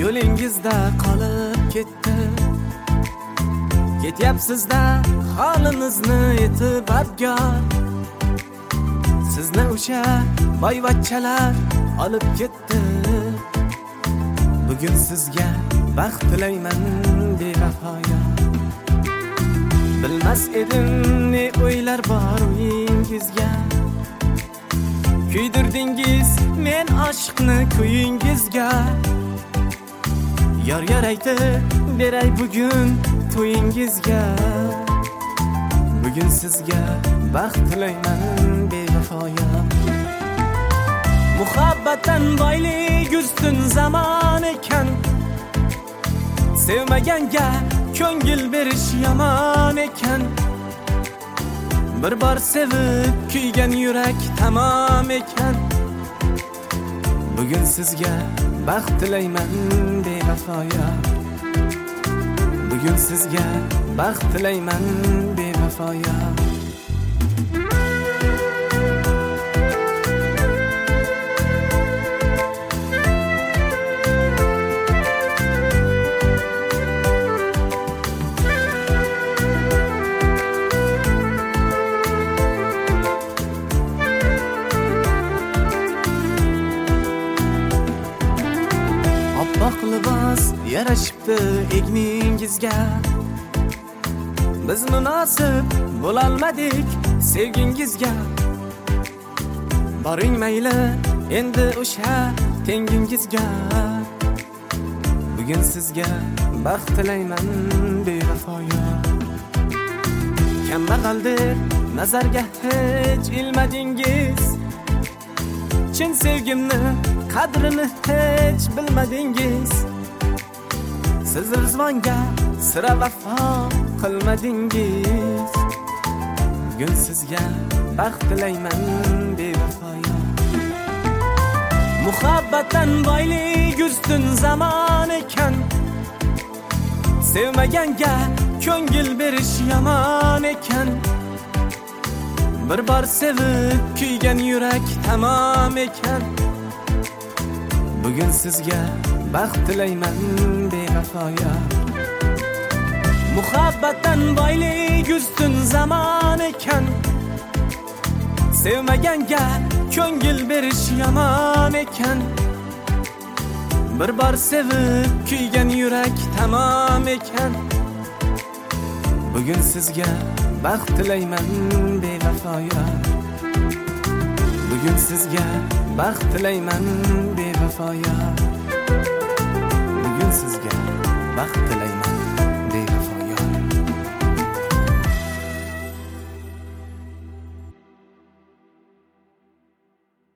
yo'lingizda qolib ketdi. Ketyapsizda holimizni aytib abgor. Sizni o'sha boyvachchalar olib ketdi. Bugun sizga baxt tilayman bevafoya. Bilmas edim ne o'ylar bor uyingizga. Kuydirdingiz men aşkni kuyingizga. Yar aytib beray bugun to'yingizga. Bugun sizga baxt tilayman bevafoya. Muhabbatdan boylik ustun zaman ekan. Sevmaganga ko'ngil berish yomon ekan. Bir bor sevib kuygan yurak tamom ekan. Bugun sizga baxt tilayman bevafoya. Bugun sizga baxt tilayman bevafoya. Oppoq libos yarashibdi egningizga. Biz munosib bo'lolmadik sevgingizga. Boring mayli endi o'sha tengingizga. Bugun sizga baxt tilayman bevafoya. Kambag'aldir nazarga hech ilmadingiz. Chin sevgimni qadrini hech bilmadingiz. Siz rizvonga sira vafo qilmadingiz. Bugun sizga baxt tilayman bevafoya. Muhabbatdan boylik ustun zaman ekan. Sevmaganga ko'ngil berish yomon ekan. Bir bor sevib kuygan yurak tamom ekan. Bugun sizga baxt tilayman bevafoya. Muhabbatdan boylik ustun zaman ekan. Sevmaganga ko'ngil berish yomon ekan. Bir bor sevib kuygan yurak tamom ekan. Bugun sizga baxt tilayman bevafoya. Bugun sizga baxt tilayman bevafoya. Bugun sizga baxt tilayman